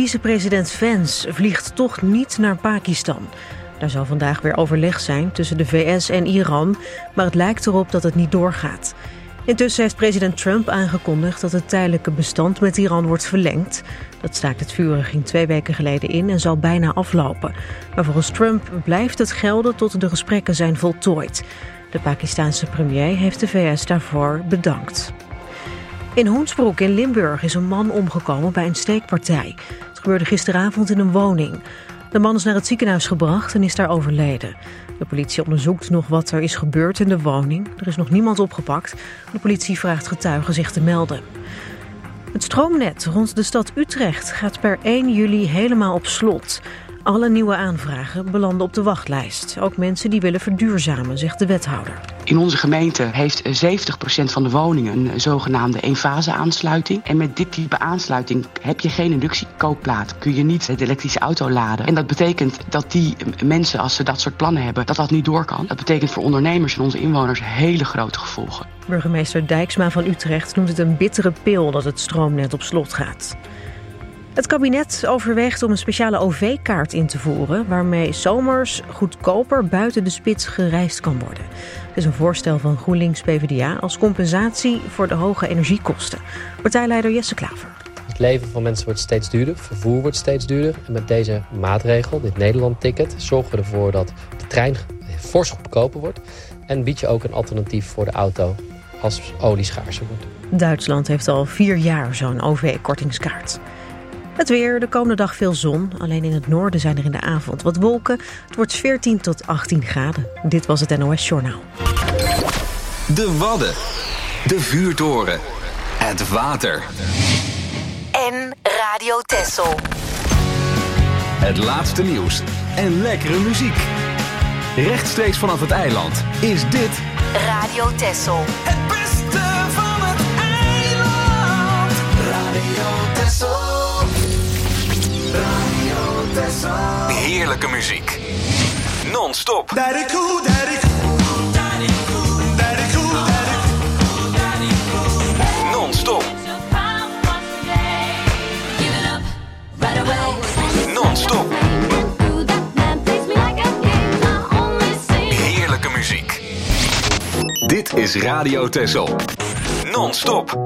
vicepresident Vance vliegt toch niet naar Pakistan. Daar zal vandaag weer overleg zijn tussen de VS en Iran, maar het lijkt erop dat het niet doorgaat. Intussen heeft president Trump aangekondigd dat het tijdelijke bestand met Iran wordt verlengd. Dat staakt het vuren ging 2 weken geleden in en zal bijna aflopen. Maar volgens Trump blijft het gelden tot de gesprekken zijn voltooid. De Pakistaanse premier heeft de VS daarvoor bedankt. In Hoensbroek in Limburg is een man omgekomen bij een steekpartij. Het gebeurde gisteravond in een woning. De man is naar het ziekenhuis gebracht en is daar overleden. De politie onderzoekt nog wat er is gebeurd in de woning. Er is nog niemand opgepakt. De politie vraagt getuigen zich te melden. Het stroomnet rond de stad Utrecht gaat per 1 juli helemaal op slot. Alle nieuwe aanvragen belanden op de wachtlijst. Ook mensen die willen verduurzamen, zegt de wethouder. In onze gemeente heeft 70% van de woningen een zogenaamde eenfase aansluiting. En met dit type aansluiting heb je geen inductiekookplaat. Kun je niet de elektrische auto laden. En dat betekent dat die mensen, als ze dat soort plannen hebben, dat niet door kan. Dat betekent voor ondernemers en onze inwoners hele grote gevolgen. Burgemeester Dijksma van Utrecht noemt het een bittere pil dat het stroomnet op slot gaat. Het kabinet overweegt om een speciale OV-kaart in te voeren, waarmee zomers goedkoper buiten de spits gereisd kan worden. Het is een voorstel van GroenLinks-PvdA als compensatie voor de hoge energiekosten. Partijleider Jesse Klaver. Het leven van mensen wordt steeds duurder, vervoer wordt steeds duurder. En met deze maatregel, dit Nederland-ticket, zorgen we ervoor dat de trein fors goedkoper wordt. En bied je ook een alternatief voor de auto als olie schaarser wordt. Duitsland heeft al 4 jaar zo'n OV-kortingskaart. Het weer, de komende dag veel zon. Alleen in het noorden zijn er in de avond wat wolken. Het wordt 14 tot 18 graden. Dit was het NOS Journaal. De Wadden. De vuurtoren. Het water. En Radio Texel. Het laatste nieuws. En lekkere muziek. Rechtstreeks vanaf het eiland is dit... Radio Texel. Het beste van het eiland. Radio Texel. Radio Texel. Heerlijke muziek. Non-stop. Daddy cool, daddy cool. Daddy cool, daddy cool, daddy cool. Non-stop. Non-stop. Heerlijke muziek. Dit is Radio Texel. Non-stop.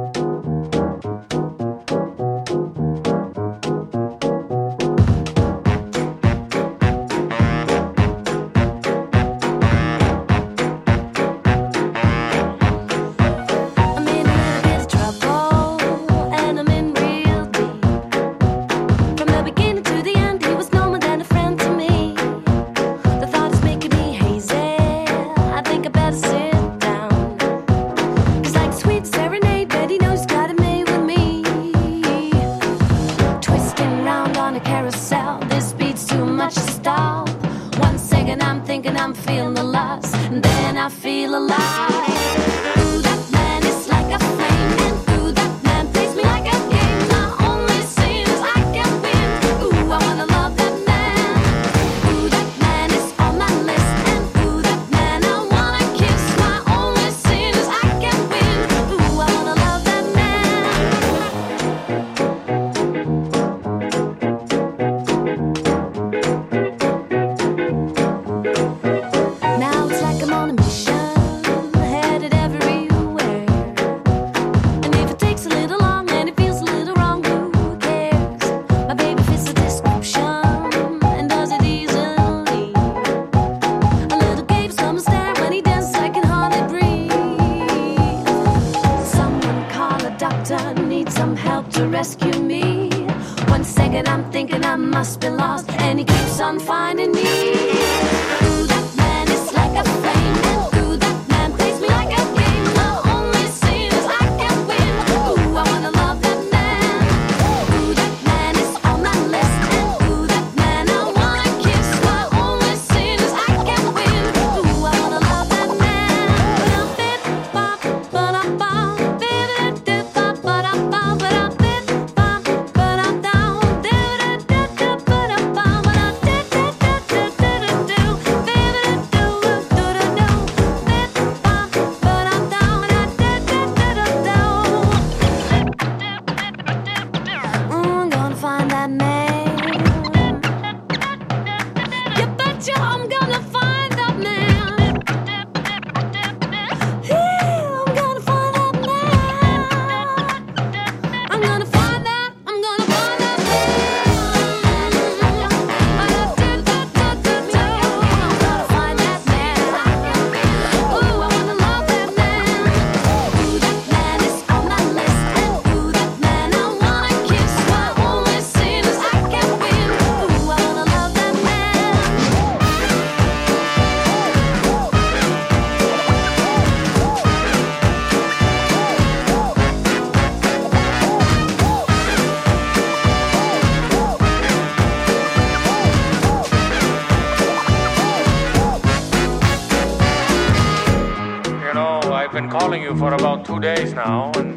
been calling you for about 2 days now, and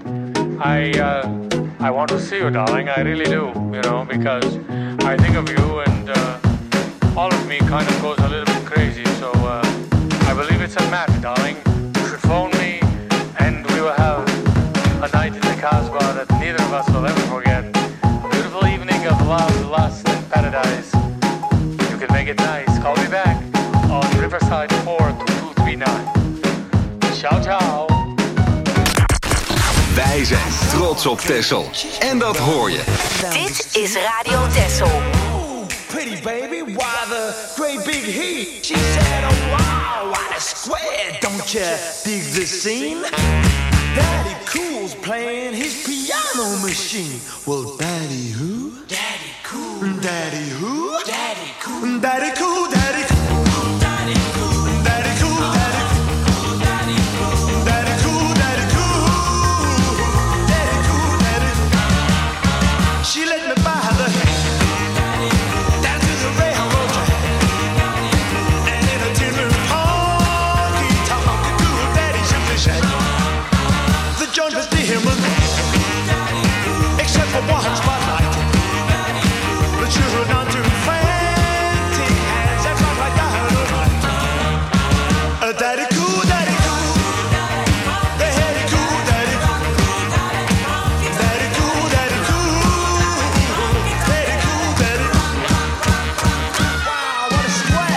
I want to see you, darling. I really do, you know, because I think of you, and all of me kind of goes a little bit crazy. So I believe it's a match, darling. You should phone me, and we will have a night in the Casbah that neither of us will ever forget. A beautiful evening of love, lust, and paradise. You can make it nice. Call me back on Riverside 42239. Ciao, ciao. Wij zijn trots op Texel. En dat hoor je. Dit is Radio Texel. Pretty baby, why the great big heat? She said, oh wow, what a square, don't you dig the scene? Daddy Cool's playing his piano machine. Well, Daddy who? Daddy Cool. Daddy who? Daddy Cool. Daddy Cool, Daddy Cool. Daddy Cool. Daddy Cool, Daddy Cool. Daddy Cool. Daddy Cool, Daddy Cool. Daddy Cool, Daddy Cool. She let me buy the joint was dim, except for one spotlight. The children on two frantic hands that felt like dynamite. Daddy cool, daddy cool. The heady cool, daddy cool. Daddy cool, daddy cool. Daddy cool, daddy cool. Wow, what a square.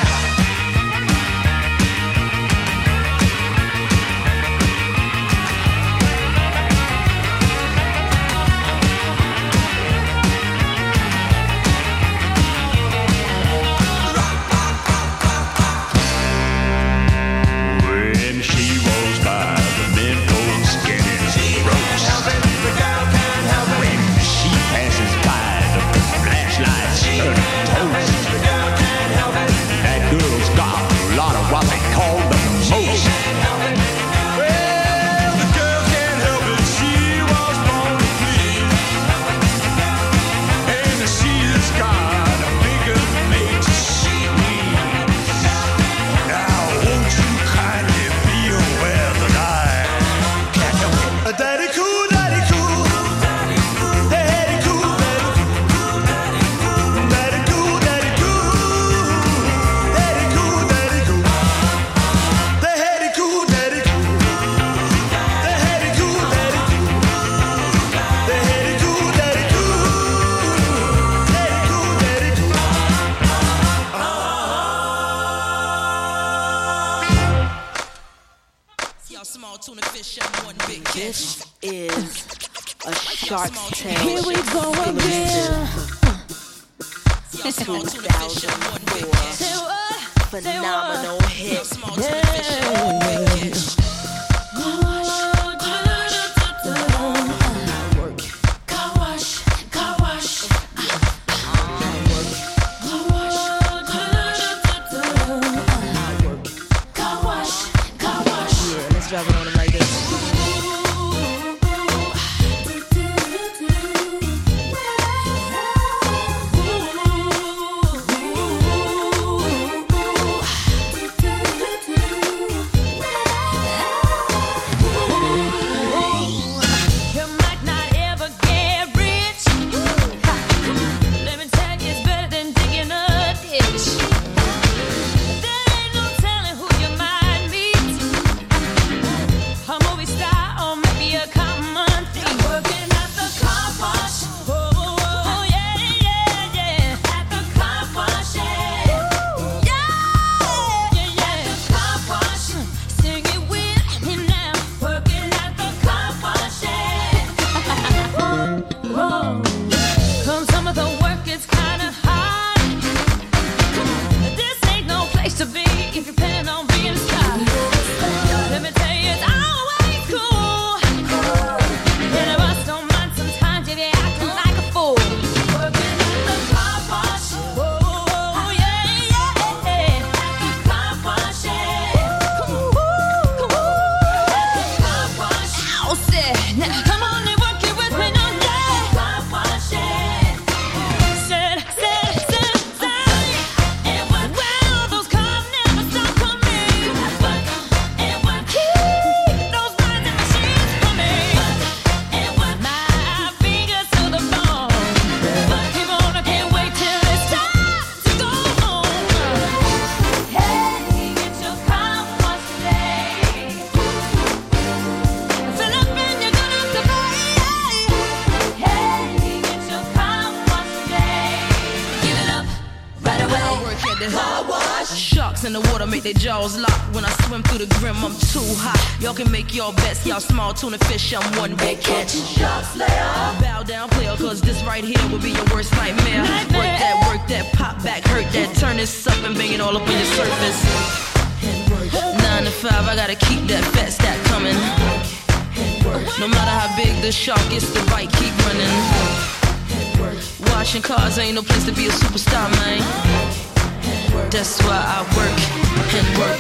This is a Shark's Tale. Here we go again. 2004 phenomenal hit. Drop it on them like this. like the car wash. Sharks in the water make their jaws lock. When I swim through the grim, I'm too hot. Y'all can make your bets, y'all small tuna fish, I'm one big catch. Shark Slayer. Bow down, player, cause this right here will be your worst nightmare. Work that, pop back, hurt that. Turn this up and bang it all up on your surface. 9 to 5, I gotta keep that fat stack coming. No matter how big the shark is, the bite keep running. Washing cars ain't no place to be a superstar, man. That's why I work and work.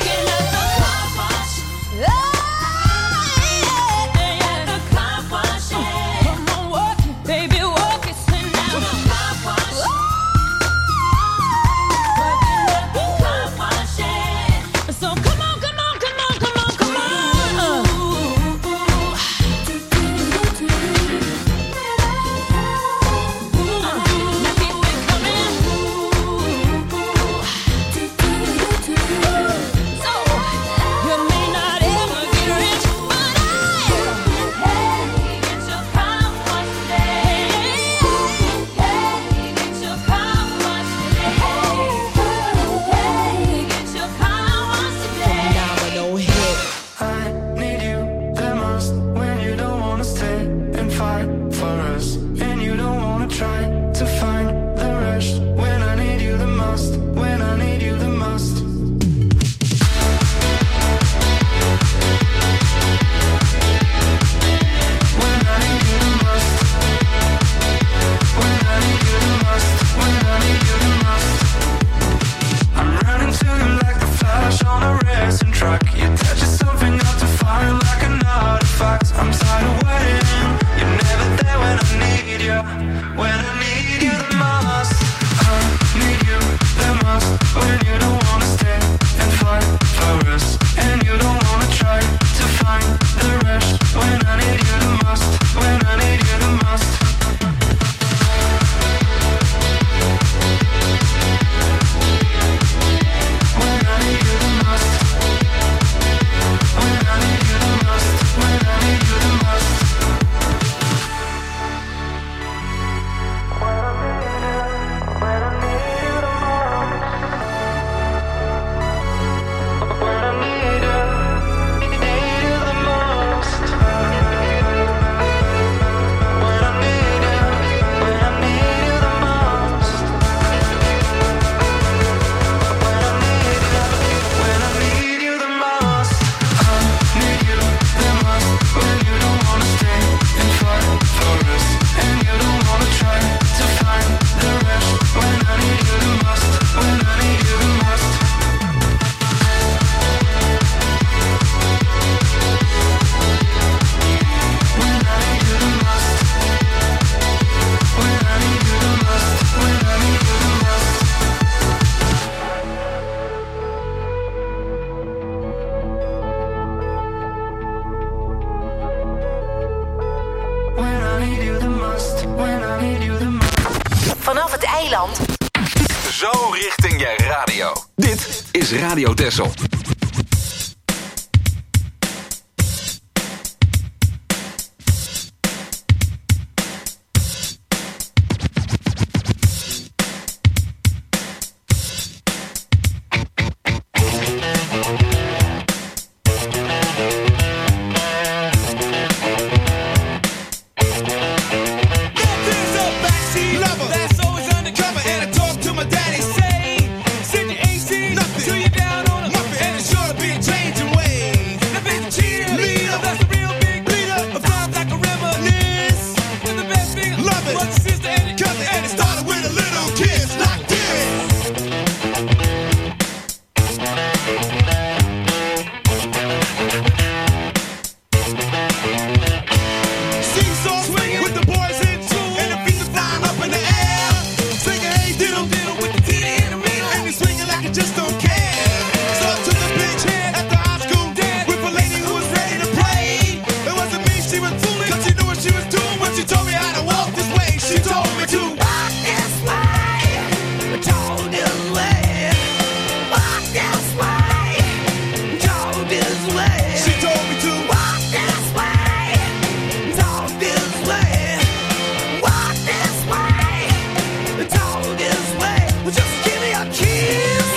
Vanaf het eiland. Zo richting je radio. Dit is Radio Texel. Just give me a kiss.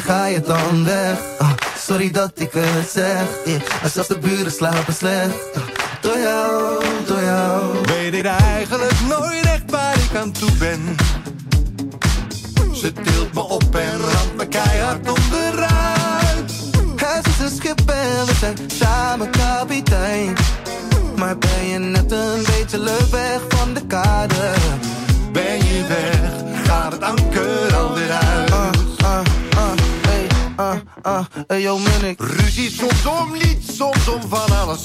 ga je dan weg? Sorry dat ik het zeg, maar zelfs de buren slapen slecht. Door jou. Weet ik eigenlijk nooit echt waar ik aan toe ben. Ze tilt me op en ramt me keihard onderuit. Het is een schip en we zijn samen kapitein. Maar ben je net een beetje leuk weg van de kade? Ben je weg, gaat het anker alweer uit. Hey yo Munnik. Ruzie soms om niets, soms om van alles.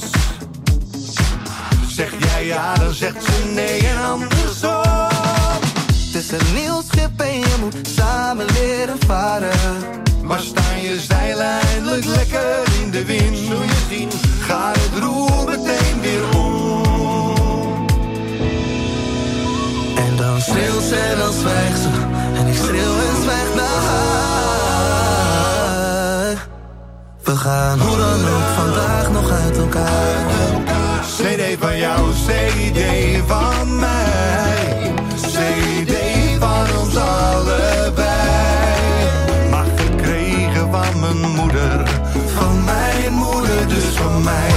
Zeg jij ja, dan zegt ze nee en andersom. Het is een nieuw schip en je moet samen leren varen. Maar staan je zeilen eindelijk lekker in de wind? Zul je zien, gaat het roer meteen weer om. En dan schreeuwt ze en dan zwijgt ze. En ik schreeuw en zwijg naar haar. We gaan hoe dan ook vandaag nog uit elkaar. CD van jou, CD van mij. CD van ons allebei. Maar gekregen van mijn moeder. Van mijn moeder, dus van mij.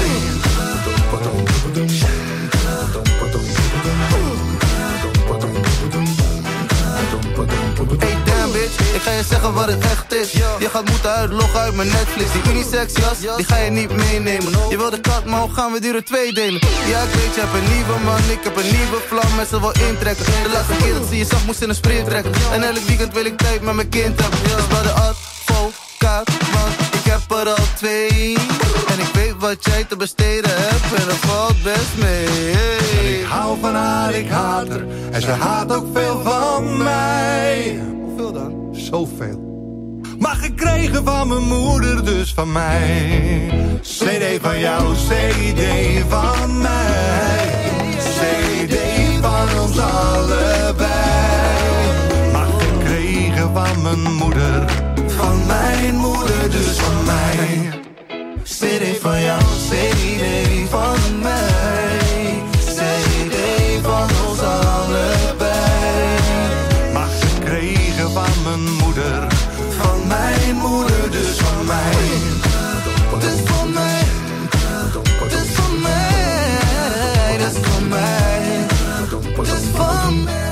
Hey damn bitch, ik ga je zeggen wat het echt is. Je gaat moeten uitloggen uit mijn Netflix. Die unisex jas, die ga je niet meenemen. Je wil de kat, maar hoe gaan we die er 2 delen? Ja ik weet, je hebt een nieuwe man, ik heb een nieuwe vlam. Met ze wil intrekken. De laatste keer dat ze je zag, moest in een sprint trekken. En elk weekend wil ik tijd met mijn kind hebben. Dus bij de advocaat, want ik heb er al 2. En ik weet wat jij te besteden hebt en dat valt best mee. Ik hou van haar, ik haat haar. En ze haat ook veel van mij. Hoeveel dan? Zoveel. Maar gekregen van mijn moeder, dus van mij. CD van jou, CD van mij. CD van ons allebei. Maar gekregen van mijn moeder. Van mijn moeder, dus van mij. CD van jou, CD van mij. CD van ons allebei. Maar gekregen van mijn moeder. Van mijn moeder, dus van mij. Dus van mij. Dus van mij. Dus van mij. Dus van mij.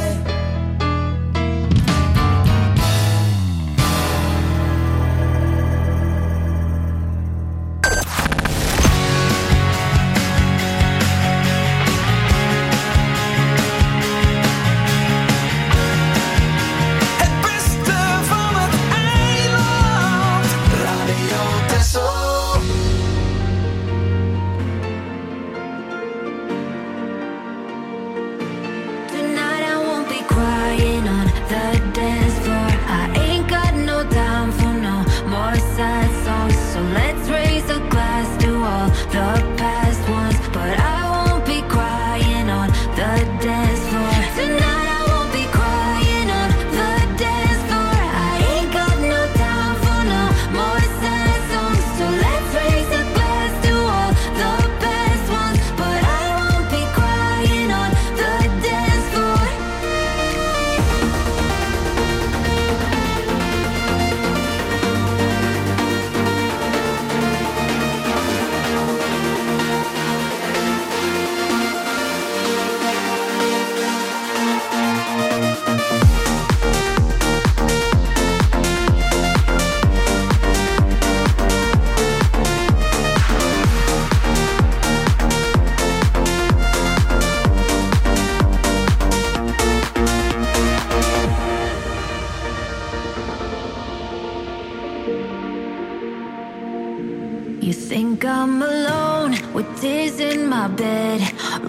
You think I'm alone with tears in my bed,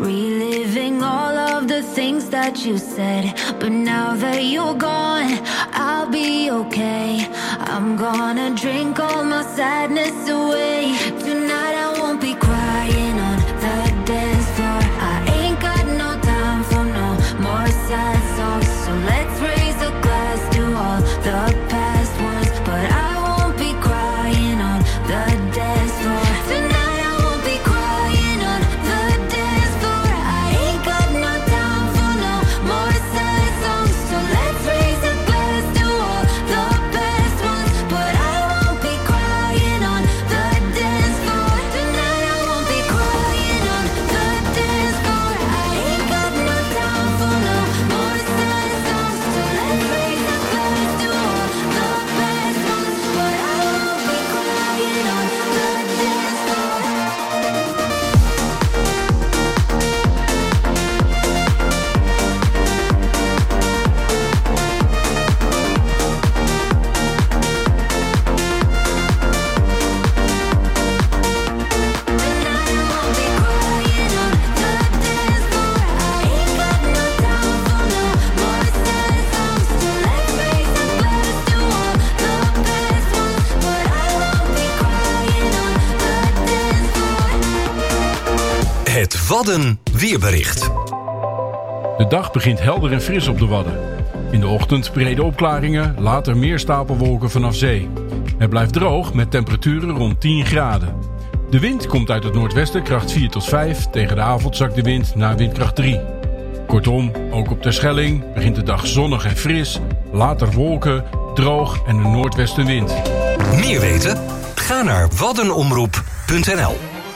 reliving all of the things that you said. But now that you're gone, I'll be okay. I'm gonna drink all my sadness away. Tonight I won't be crying on the dance floor. I ain't got no time for no more sad songs. So let's raise a glass to all the past ones. But I won't be crying on the dance floor. Tonight I won't be crying on the dance floor. I ain't got no time for no more sad songs. So let's raise a glass to all the past ones. But I Wadden weerbericht. De dag begint helder en fris op de Wadden. In de ochtend brede opklaringen, later meer stapelwolken vanaf zee. Het blijft droog met temperaturen rond 10 graden. De wind komt uit het noordwesten kracht 4 tot 5. Tegen de avond zakt de wind naar windkracht 3. Kortom, ook op Terschelling begint de dag zonnig en fris. Later wolken, droog en een noordwestenwind. Meer weten? Ga naar waddenomroep.nl.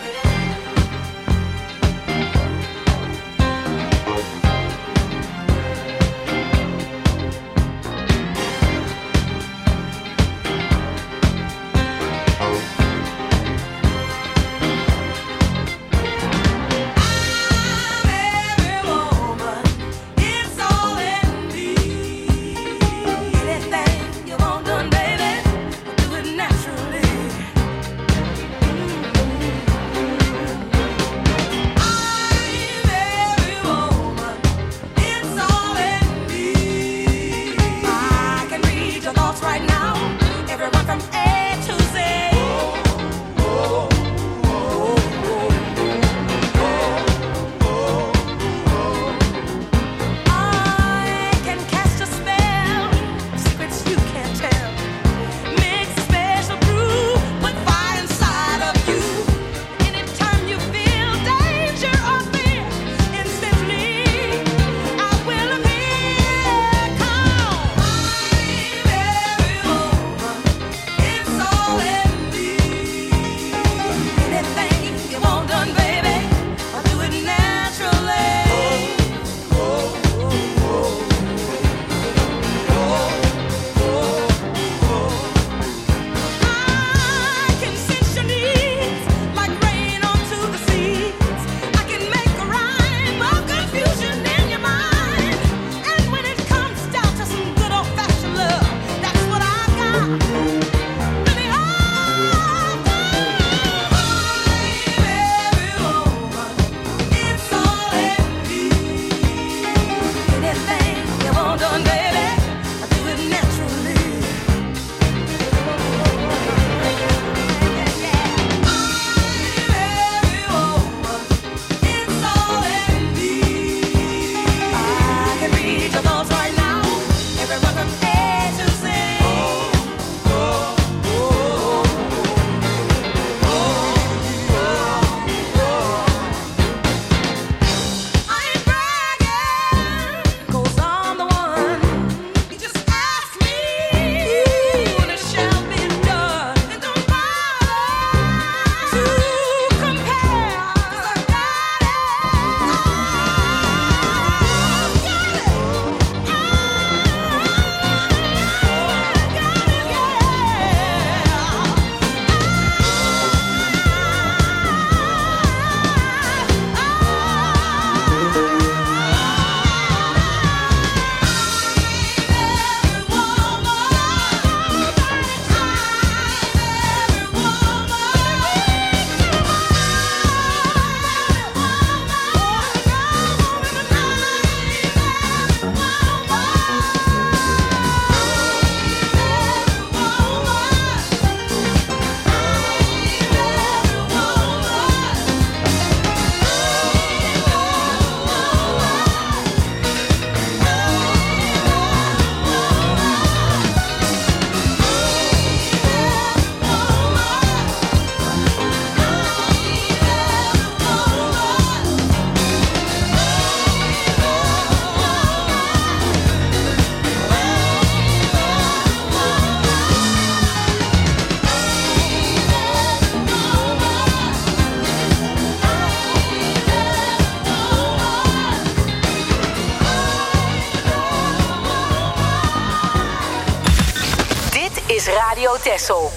Radio Texel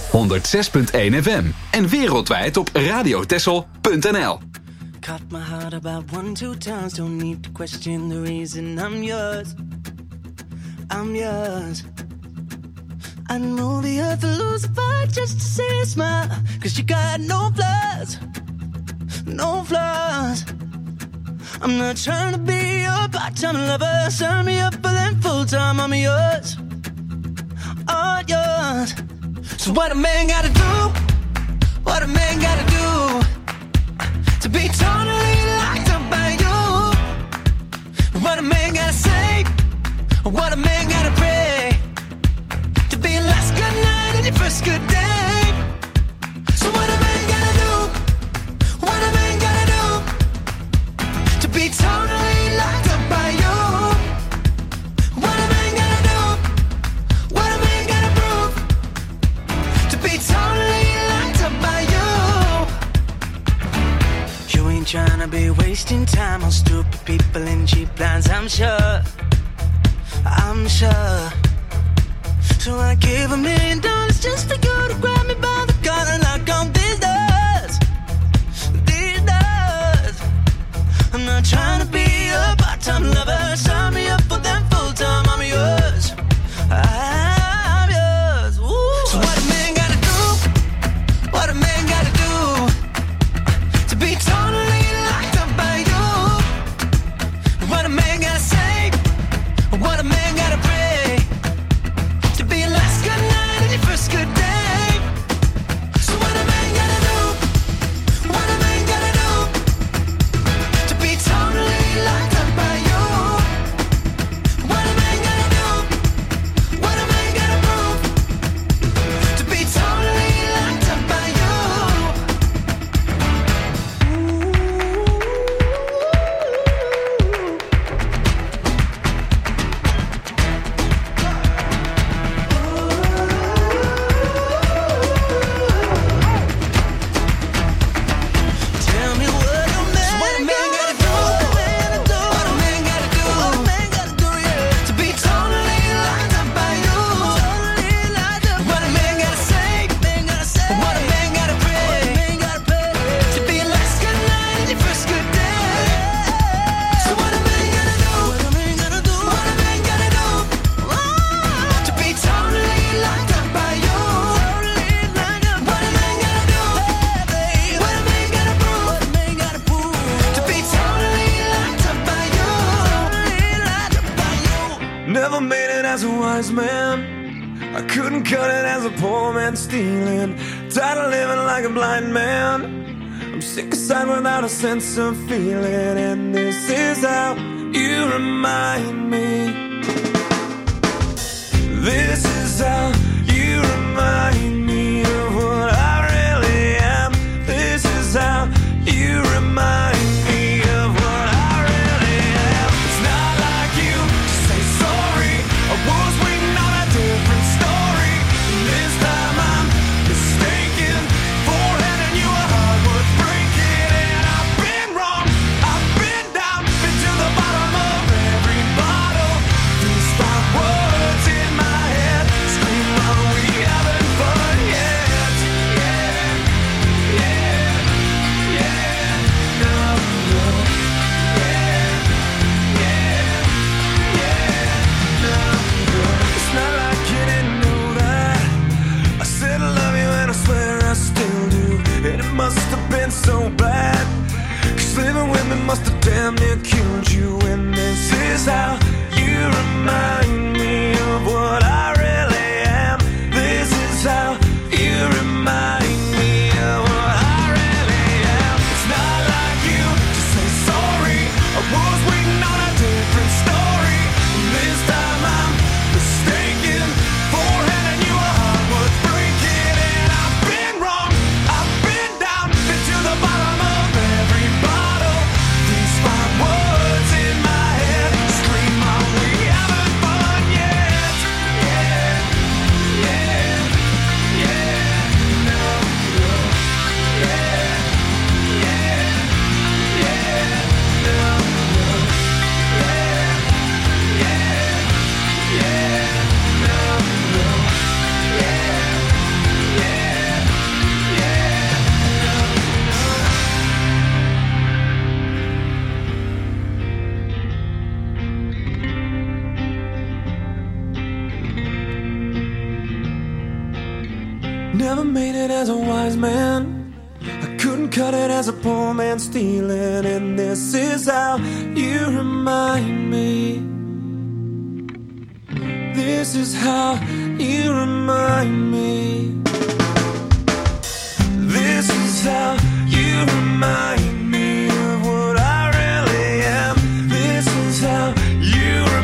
106.1 FM en wereldwijd op radiotexel.nl. Cut my heart about 1-2 times, don't need to question the reason I'm yours. I'm yours. I'd move the earth to lose a fight just to see a smile, 'cause you got no flaws, no flaws. I'm not trying to be your part-time lover, sign me up for them full-time, I'm yours, all yours. So what a man gotta do, what a man gotta do, to be totally locked say? What a man gotta pray to be your last good night and your first good day. So what a man gotta do? What a man gotta do to be totally locked up by you? What a man gotta do? What a man gotta prove to be totally locked up by you? You ain't tryna be wasting time on stupid people in cheap lines, I'm sure. I'm sure. So I gave $1 million just for you to grab me by the collar and knock on these doors. These doors. I'm not trying to be a part-time lover. Sign me up for them full-time. I'm yours. I'm yours. Ooh. So what a man gotta do? What a man gotta do to be totally locked up by you? What a man gotta say? What a man gotta pray to be your last good night and your first good day. So what a man gotta do? What a man gotta do to be totally locked up by you? What a man gotta do? What a man gotta prove to be totally locked up by you? Tell me what a man gotta do? What a man gotta do? What a man gotta do, yeah, to be totally locked up by you? What a man gotta say? What a man gotta pray to be your last good night and your first good day? So what a man gotta do? What a man gotta do? What a man gotta do to be totally locked up by you? What a man gotta do? What a man gotta prove to be totally locked up by you? Never made it as a wise man. I couldn't cut it as a poor man stealing. Tired of living like a blind man. I'm sick aside without a sense of feeling. And this is how you remind me. This is how you remind me of what I really am. This is how you remind me of what I really am. It's not like you to say sorry. I was waiting on a different story. This time I'm mistaken for handing you a heart worth breaking. And I've been wrong, I've been down, been to the bottom of every bottle. These 5 words in my head scream, "Are we having fun yet?" Yeah, yeah, yeah, no, no, yeah, yeah, yeah, no, no. It's not like you didn't know that I said I love you and I swear I still do. And it must have been so bad, 'cause living with me must have damn near killed you. And this is how you remind me of what I really am. This is how you remind me of what I really am. It's not like you to say sorry. I was waiting on a different story. This time I'm mistaken for handing you a heart worth breaking. And I've been wrong, I've been down, been to the bottom of every bottle. These 5 words in my head scream, "Are we having fun yet?" Yeah, yeah, yeah, no, no, yeah, yeah, yeah, no, no, yeah, yeah, yeah, no, no, yeah, yeah, yeah, Never made it as a wise man. I couldn't cut it as a poor man stealing. And this is how you remind me. This is how you remind me. This is how you remind me of what I really am. This is how you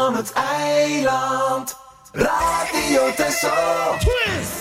van het eiland. Radio Texel. Twist.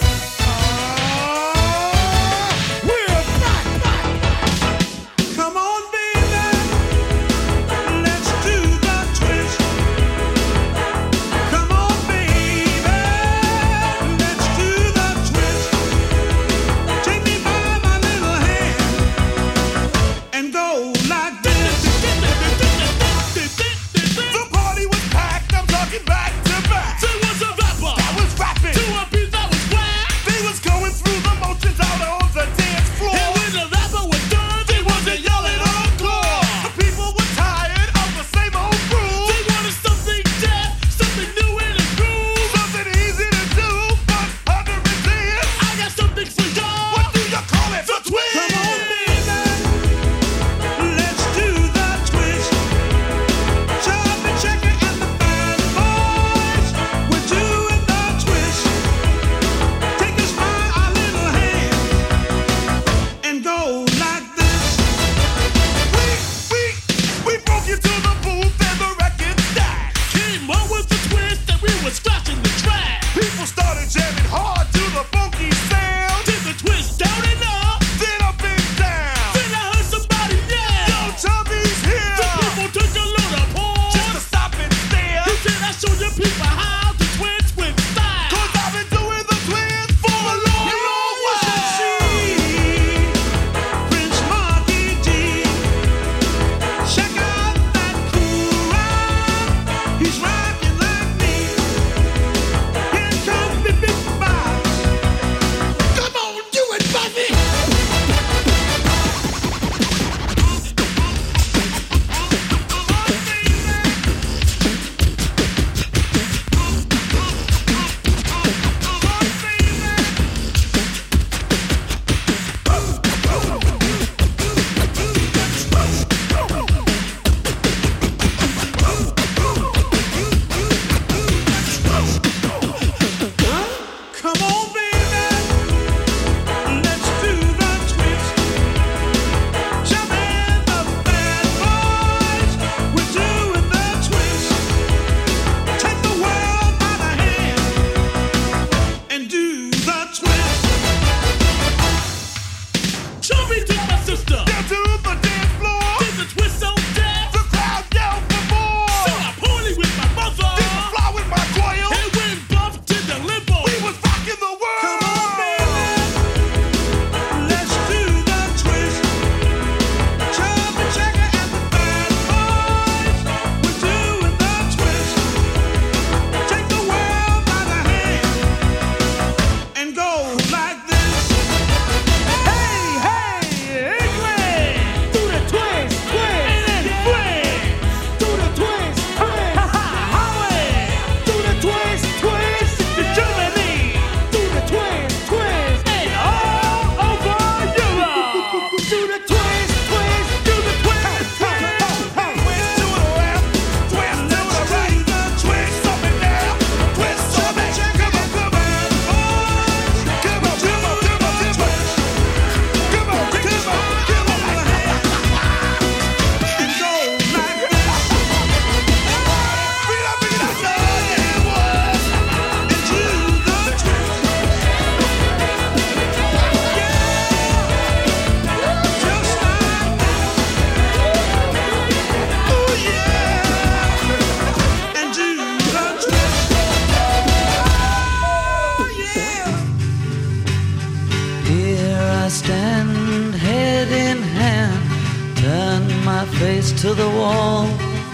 To the wall.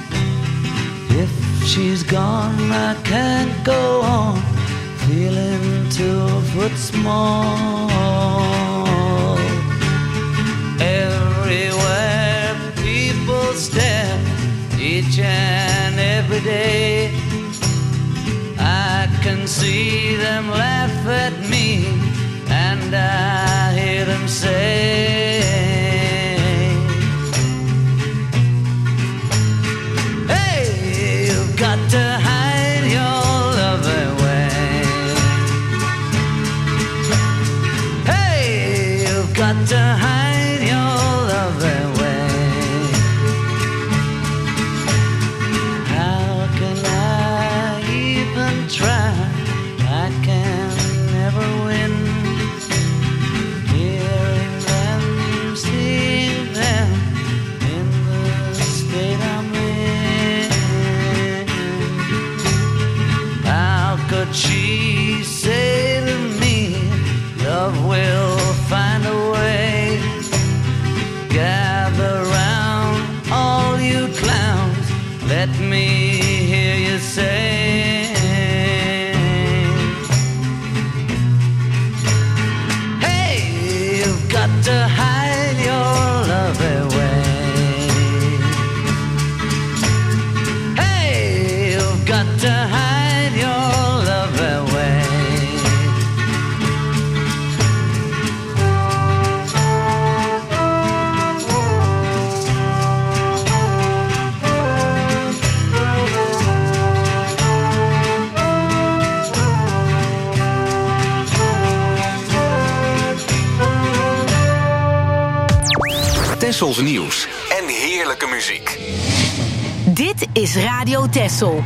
If she's gone, I can't go on feeling 2 foot small. Everywhere people stare, each and every day. I can see them laugh at me, and I hear them say, got to hide your love away. Hey, you've got to hide your love away. How can I let me hear you say, hey, you've got to hide your love away. Hey, you've got to hide your love away. Tessels nieuws en heerlijke muziek. Dit is Radio Tessel.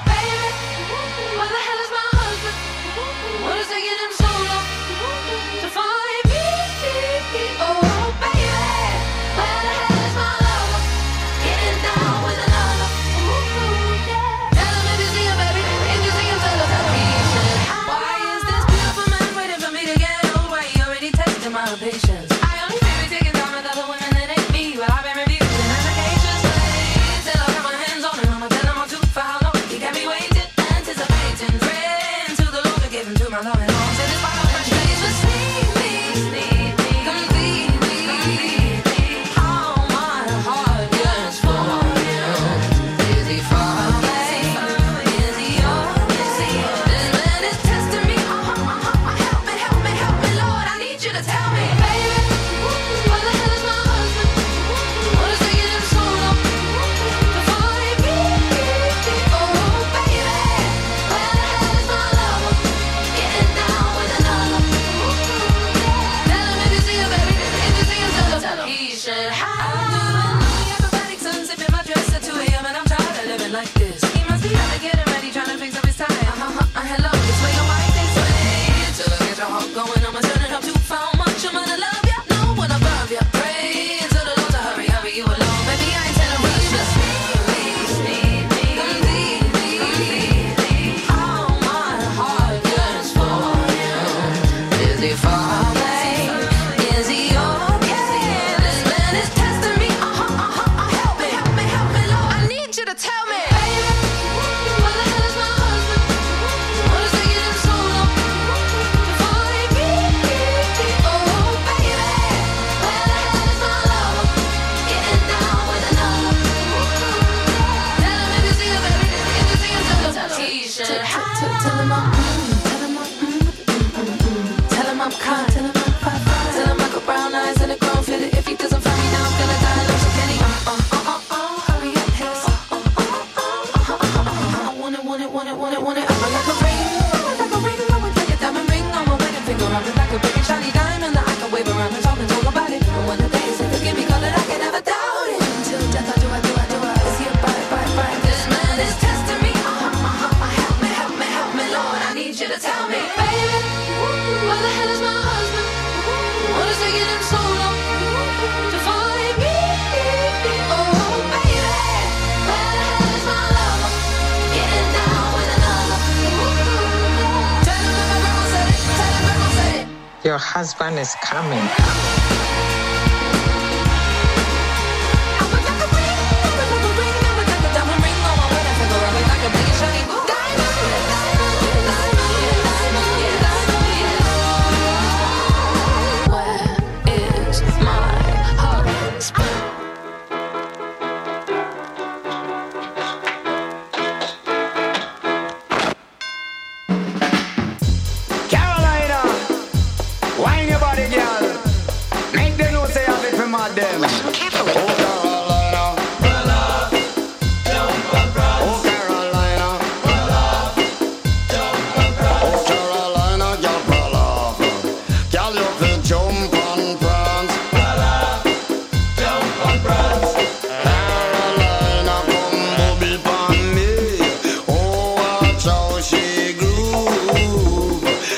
Your husband is coming.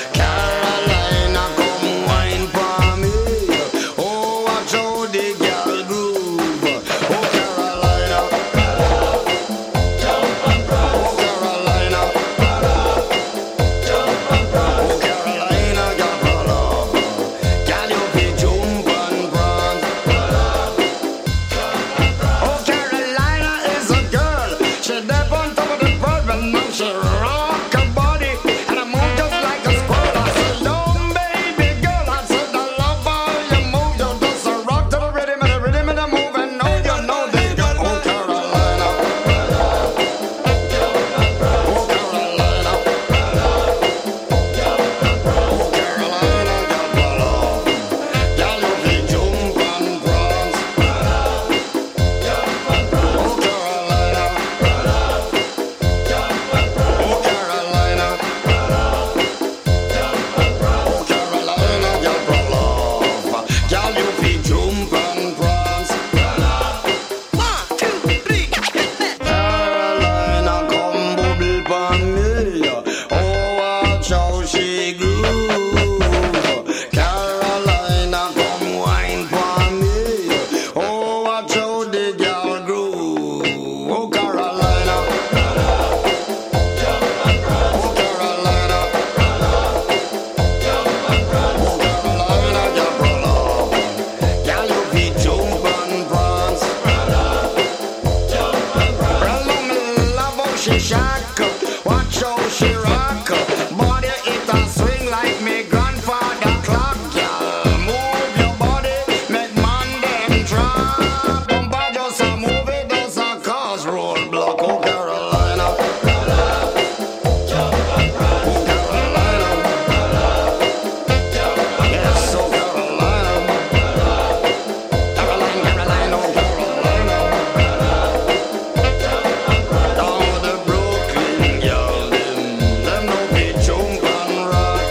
Carolina, come wine for me. Oh, watch how the girl truck. Bumper does a move, it does a cause roadblock. Oh, Carolina. Yes, oh, Carolina. Carolina, oh, Carolina. Down with the Brooklyn girl, them no be jump and rock.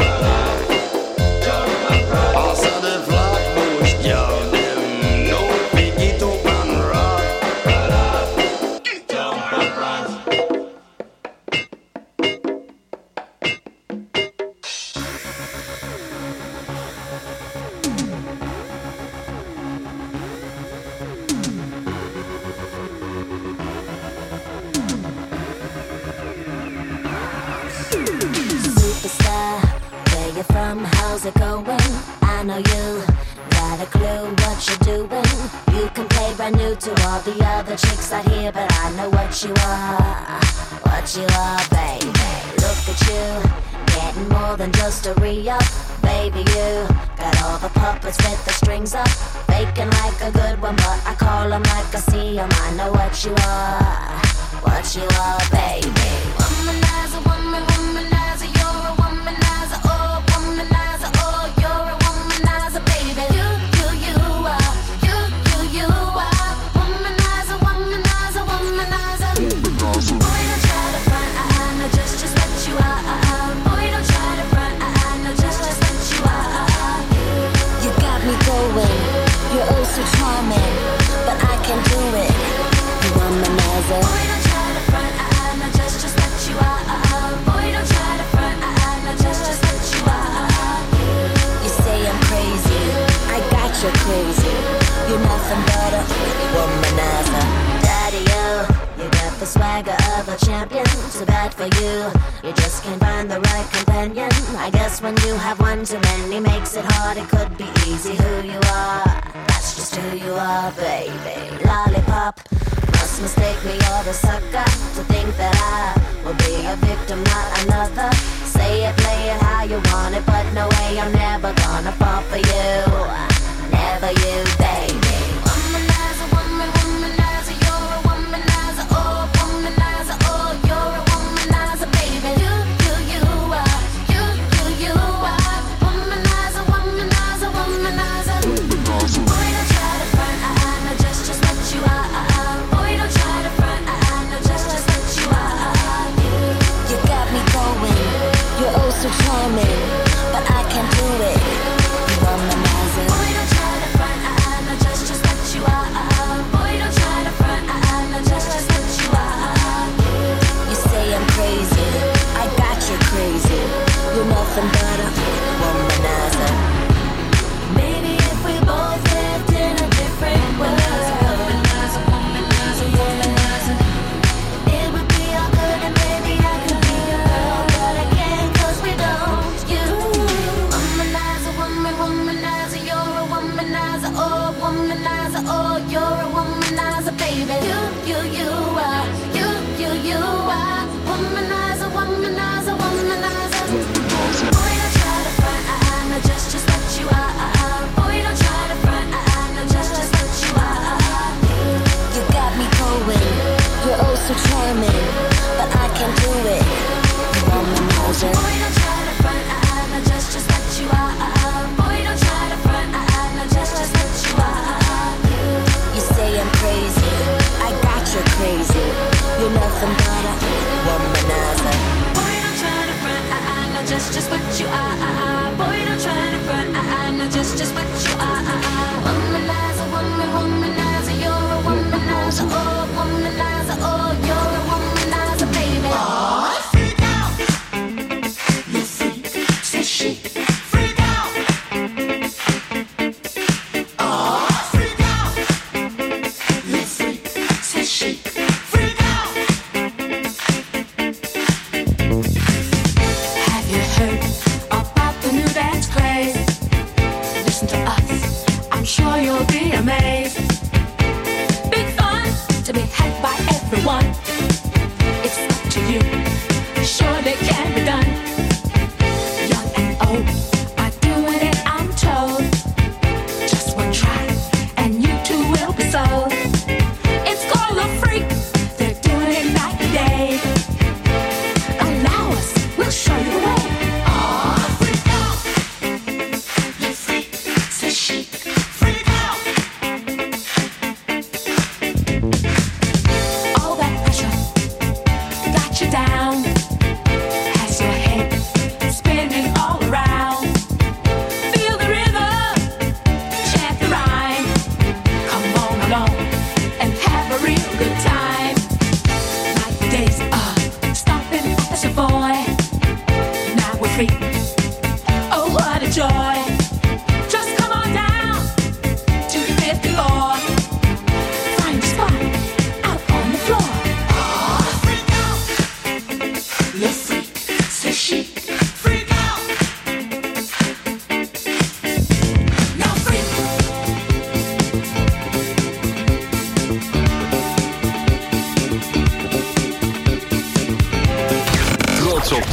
Also the Flatbush girl, them no be get up and rock. Jump and rock. Superstar, where you from? How's it going? I know you got a clue what you're doing. You can play brand new to all the other chicks out here, but I know what you are, baby. Look at you, getting more than just a re-up. Baby, you got all the puppets with the strings up, faking like a good one, but I call them like I see them. I know what you are, baby. Womanizer, womanizer, you're a womanizer, oh, womanizer, oh, you're a womanizer, baby. You are, you are, womanizer, womanizer, womanizer. Boy, don't try to front, I know just what you are. Boy, don't try to front, I know just what you are. You got me going, you're oh so charming, but I can do it. You womanizer. Boy, don't try to front, I know just what you are. Boy, don't try to front, I know just what you are. You say I'm crazy, I got you crazy. You're nothing but a womanizer. Daddy, you got the swagger of a champion. Too bad for you, you just can't find the right companion. I guess when you have one too many makes it hard. It could be easy who you are. That's just who you are, baby. Lollipop, must mistake me or the sucker to think that I will be a victim, not another. Say it, play it how you want it, but no way, I'm never gonna fall for you. Never you, baby. Womanizer, womanizer, you're a womanizer, oh, womanizer, oh, you're a womanizer, baby. You are, you are, womanizer, womanizer, womanizer. Boy, don't try to front, I know just what you are. Boy, don't try to front, I know just what you are. You got me going, you're oh so charming, but I can't do it. You womanizer. Boy, don't try to front, I know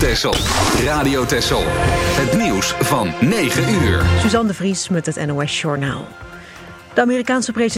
Texel. Radio Texel. Het nieuws van 9 uur. Suzanne de Vries met het NOS Journaal. De Amerikaanse president